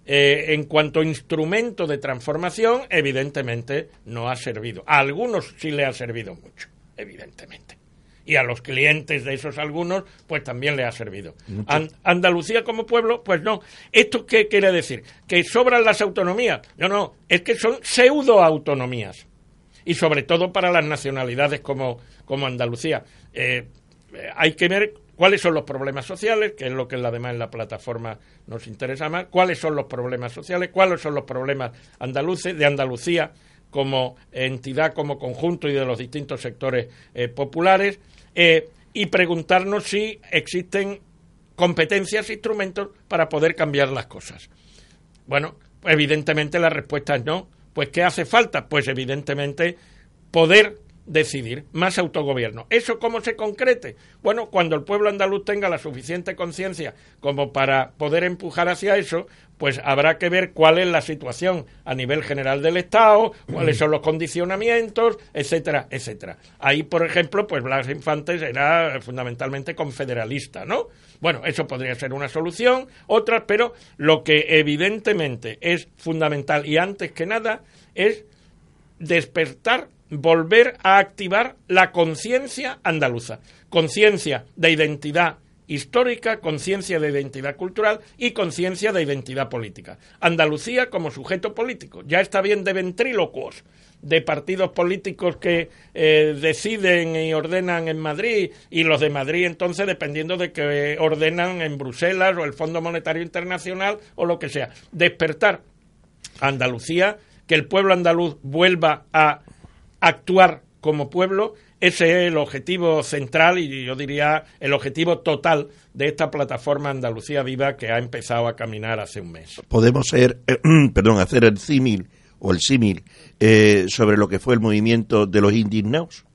Eh, en cuanto a instrumento de transformación, evidentemente no ha servido. A algunos sí le ha servido mucho, evidentemente. Y a los clientes de esos algunos, pues también le ha servido. And- Andalucía como pueblo, pues no. ¿Esto qué quiere decir? ¿Que sobran las autonomías? No, no, es que son pseudo-autonomías. Y sobre todo para las nacionalidades como, como Andalucía. Eh, eh, hay que ver cuáles son los problemas sociales, que es lo que además en la plataforma nos interesa más, cuáles son los problemas sociales, cuáles son los problemas andaluces, de Andalucía como entidad, como conjunto y de los distintos sectores eh, populares, eh, y preguntarnos si existen competencias e instrumentos para poder cambiar las cosas. Bueno, evidentemente la respuesta es no. Pues ¿qué hace falta? Pues evidentemente poder decidir, más autogobierno. ¿Eso cómo se concrete? Bueno, cuando el pueblo andaluz tenga la suficiente conciencia como para poder empujar hacia eso, pues habrá que ver cuál es la situación a nivel general del Estado, cuáles son los condicionamientos, etcétera, etcétera. Ahí, por ejemplo, pues Blas Infante era fundamentalmente confederalista, ¿no? Bueno, eso podría ser una solución, otras, pero lo que evidentemente es fundamental y antes que nada es despertar, volver a activar la conciencia andaluza, conciencia de identidad histórica, conciencia de identidad cultural y conciencia de identidad política. Andalucía como sujeto político. Ya está bien de ventrílocuos, de partidos políticos que eh, deciden y ordenan en Madrid, y los de Madrid entonces dependiendo de que ordenan en Bruselas o el Fondo Monetario Internacional o lo que sea. Despertar a Andalucía, que el pueblo andaluz vuelva a actuar como pueblo. Ese es el objetivo central y yo diría el objetivo total de esta plataforma Andalucía Viva que ha empezado a caminar hace un mes. Podemos ser, eh, perdón, hacer el símil o el símil eh, sobre lo que fue el movimiento de los indignados.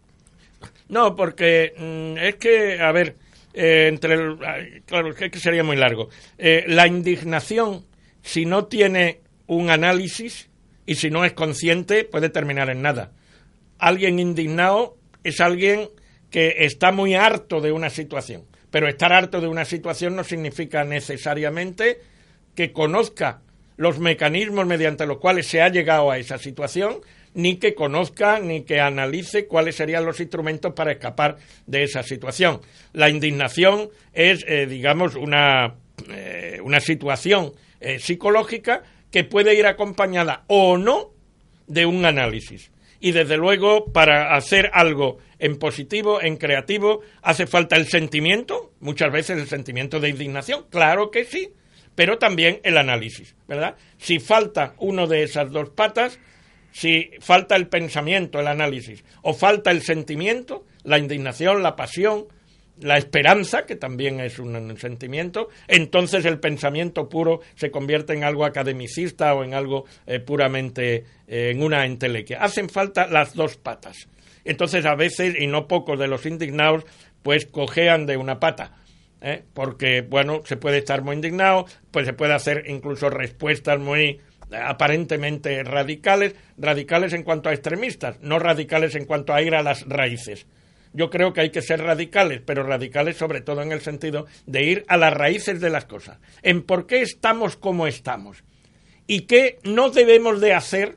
No, porque mm, es que, a ver, eh, entre el, claro, es que sería muy largo. Eh, la indignación, si no tiene un análisis y si no es consciente, puede terminar en nada. Alguien indignado es alguien que está muy harto de una situación, pero estar harto de una situación no significa necesariamente que conozca los mecanismos mediante los cuales se ha llegado a esa situación, ni que conozca ni que analice cuáles serían los instrumentos para escapar de esa situación. La indignación es, eh, digamos, una, eh, una situación eh, psicológica que puede ir acompañada o no de un análisis. Y desde luego, para hacer algo en positivo, en creativo, hace falta el sentimiento, muchas veces el sentimiento de indignación, claro que sí, pero también el análisis, ¿verdad? Si falta uno de esas dos patas, si falta el pensamiento, el análisis, o falta el sentimiento, la indignación, la pasión, la esperanza, que también es un, un sentimiento, entonces el pensamiento puro se convierte en algo academicista o en algo eh, puramente, eh, en una entelequia. Hacen falta las dos patas. Entonces a veces, y no pocos de los indignados, pues cojean de una pata, ¿eh? Porque, bueno, se puede estar muy indignado, pues se puede hacer incluso respuestas muy aparentemente radicales, radicales en cuanto a extremistas, no radicales en cuanto a ir a las raíces. Yo creo que hay que ser radicales, pero radicales sobre todo en el sentido de ir a las raíces de las cosas, en por qué estamos como estamos y qué no debemos de hacer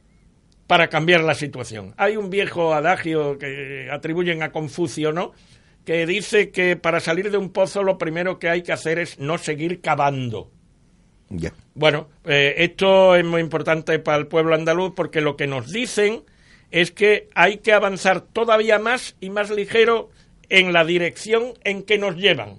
para cambiar la situación. Hay un viejo adagio que atribuyen a Confucio, ¿no?, que dice que para salir de un pozo lo primero que hay que hacer es no seguir cavando. Yeah. Bueno, eh, esto es muy importante para el pueblo andaluz porque lo que nos dicen es que hay que avanzar todavía más y más ligero en la dirección en que nos llevan.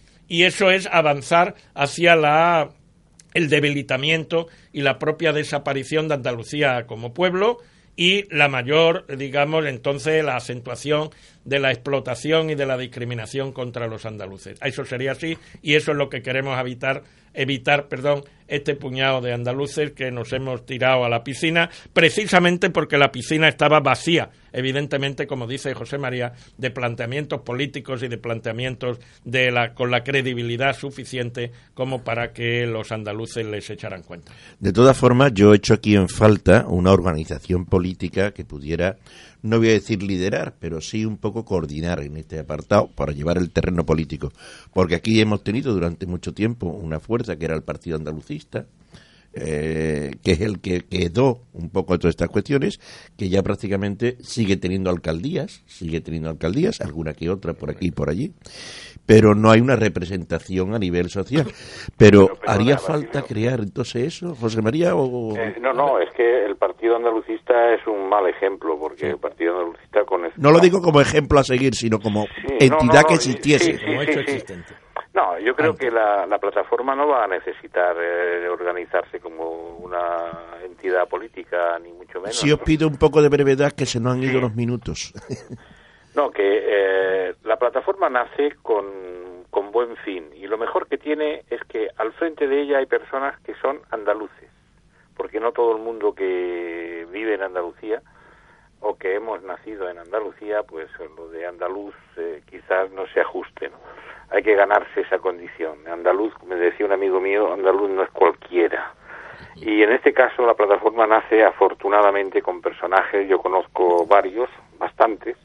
Y eso es avanzar hacia la, el debilitamiento y la propia desaparición de Andalucía como pueblo y la mayor, digamos, entonces la acentuación de la explotación y de la discriminación contra los andaluces. Eso sería así y eso es lo que queremos evitar, evitar, perdón, este puñado de andaluces que nos hemos tirado a la piscina, precisamente porque la piscina estaba vacía, evidentemente, como dice José María, de planteamientos políticos y de planteamientos de la, con la credibilidad suficiente como para que los andaluces les echaran cuenta. De todas formas, yo he hecho aquí en falta una organización política que pudiera, no voy a decir liderar, pero sí un poco coordinar en este apartado para llevar el terreno político. Porque aquí hemos tenido durante mucho tiempo una fuerza que era el Partido Andalucista, eh, que es el que quedó un poco de todas estas cuestiones, que ya prácticamente sigue teniendo alcaldías, sigue teniendo alcaldías, alguna que otra por aquí y por allí, pero no hay una representación a nivel social. Pero, pero ¿haría falta crear entonces eso, José María? O... Eh, no, no, es que el Partido Andalucista es un mal ejemplo, porque sí. el Partido Andalucista con esto... No lo digo como ejemplo a seguir, sino como sí, entidad no, no, no, que existiese. Sí, sí, como sí, hecho sí, existente. No, yo creo Antes. que la, la plataforma no va a necesitar eh, organizarse como una entidad política, ni mucho menos. Sí, os pido un poco de brevedad, que se nos han ido sí. los minutos. No, que eh, la plataforma nace con, con buen fin, y lo mejor que tiene es que al frente de ella hay personas que son andaluces, porque no todo el mundo que vive en Andalucía o que hemos nacido en Andalucía, pues lo de andaluz eh, quizás no se ajuste, ¿no? Hay que ganarse esa condición. Andaluz, me decía un amigo mío, andaluz no es cualquiera. Y en este caso la plataforma nace afortunadamente con personajes, yo conozco varios, bastantes,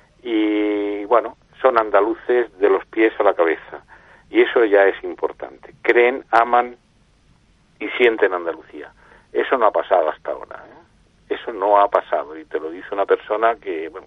y bueno, son andaluces de los pies a la cabeza. Y eso ya es importante. Creen, aman y sienten Andalucía. Eso no ha pasado hasta ahora, ¿eh? Eso no ha pasado, y te lo dice una persona que, bueno,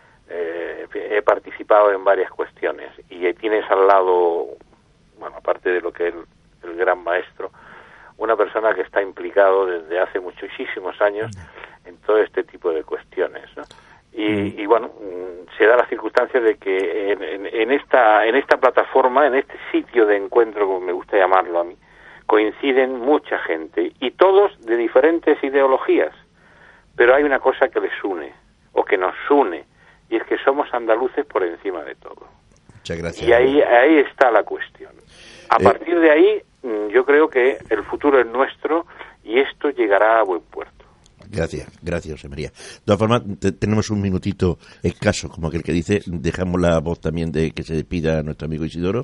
eh, he participado en varias cuestiones, y tienes al lado, bueno, aparte de lo que es el, el gran maestro, una persona que está implicado desde hace muchísimos años en todo este tipo de cuestiones, ¿no? Y, y bueno, se da la circunstancia de que en, en, en esta en esta plataforma, en este sitio de encuentro, como me gusta llamarlo a mí, coinciden mucha gente, y todos de diferentes ideologías, pero hay una cosa que les une, o que nos une, y es que somos andaluces por encima de todo. Muchas gracias. Y ahí, ahí está la cuestión. A eh. partir de ahí, yo creo que el futuro es nuestro, y esto llegará a buen puerto. Gracias, gracias, José María. De todas formas, te, tenemos un minutito escaso, como aquel que dice, dejamos la voz también de que se despida a nuestro amigo Isidoro.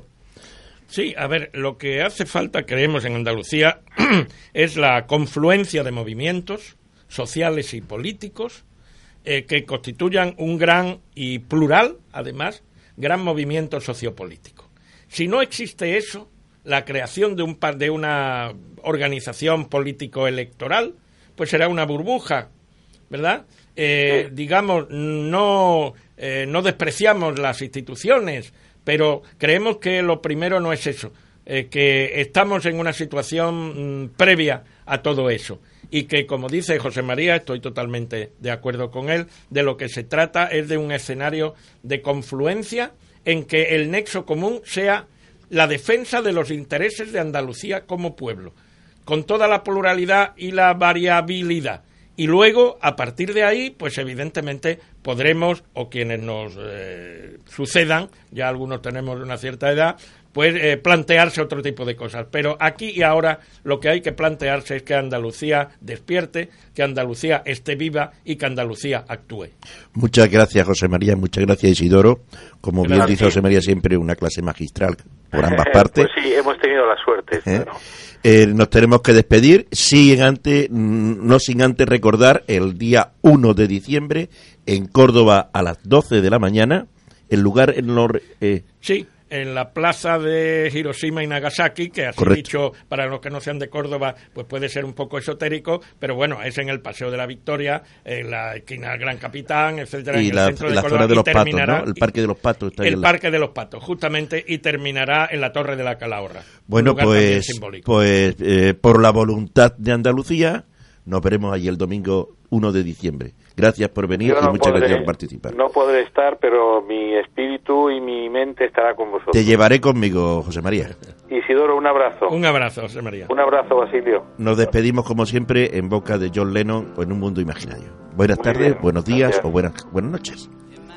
Sí, a ver, lo que hace falta, creemos en Andalucía, es la confluencia de movimientos sociales y políticos eh, que constituyan un gran y plural, además, gran movimiento sociopolítico. Si no existe eso, la creación de, un, de una organización político-electoral, pues será una burbuja, ¿verdad? Eh, digamos, no, eh, no despreciamos las instituciones, pero creemos que lo primero no es eso, eh, que estamos en una situación mmm, previa a todo eso, y que, como dice José María, estoy totalmente de acuerdo con él, de lo que se trata es de un escenario de confluencia en que el nexo común sea la defensa de los intereses de Andalucía como pueblo, con toda la pluralidad y la variabilidad. Y luego, a partir de ahí, pues evidentemente podremos, o quienes nos eh, sucedan, ya algunos tenemos una cierta edad, pues eh, plantearse otro tipo de cosas. Pero aquí y ahora lo que hay que plantearse es que Andalucía despierte, que Andalucía esté viva y que Andalucía actúe. Muchas gracias, José María, muchas gracias, Isidoro. Como bien dice José María, siempre una clase magistral por ambas partes. Pues sí, hemos tenido la suerte. ¿Eh? Pero... Eh, nos tenemos que despedir, sin antes, no sin antes recordar el día uno de diciembre en Córdoba a las doce de la mañana, el lugar en los... Eh... Sí, en la plaza de Hiroshima y Nagasaki, que así dicho, para los que no sean de Córdoba, pues puede ser un poco esotérico, pero bueno, es en el Paseo de la Victoria, en la esquina del Gran Capitán, etcétera, y en la, el centro de la Córdoba, zona de los patos, ¿no? El Parque de los Patos. Está el Parque la... de los Patos, justamente, y terminará en la Torre de la Calahorra. Bueno, pues, pues eh, por la voluntad de Andalucía, nos veremos allí el domingo uno de diciembre. Gracias por venir no y muchas podré, gracias por participar. No podré estar, pero mi espíritu y mi mente estará con vosotros. Te llevaré conmigo, José María. Isidoro, un abrazo. Un abrazo, José María. Un abrazo, Basilio. Nos despedimos, como siempre, en boca de John Lennon o en un mundo imaginario. Buenas Muy tardes, bien. buenos días gracias. o buenas, buenas noches.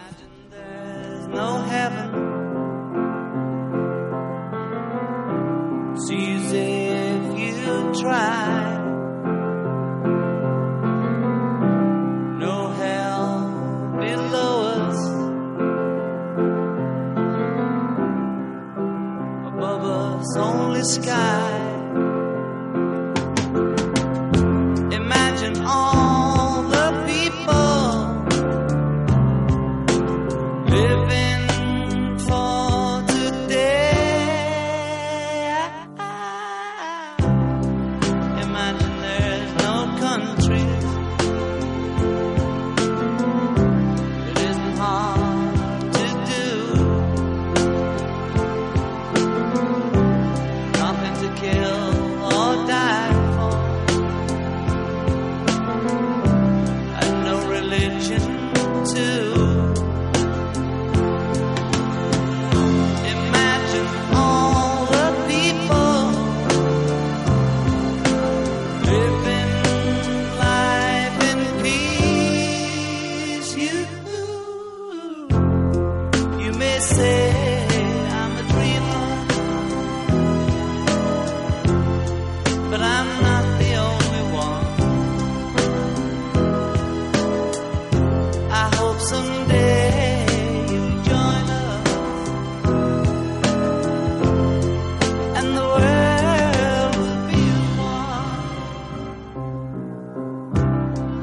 Only sky. Imagine all the people living for today. Imagine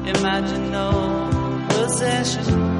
Imagine no possession.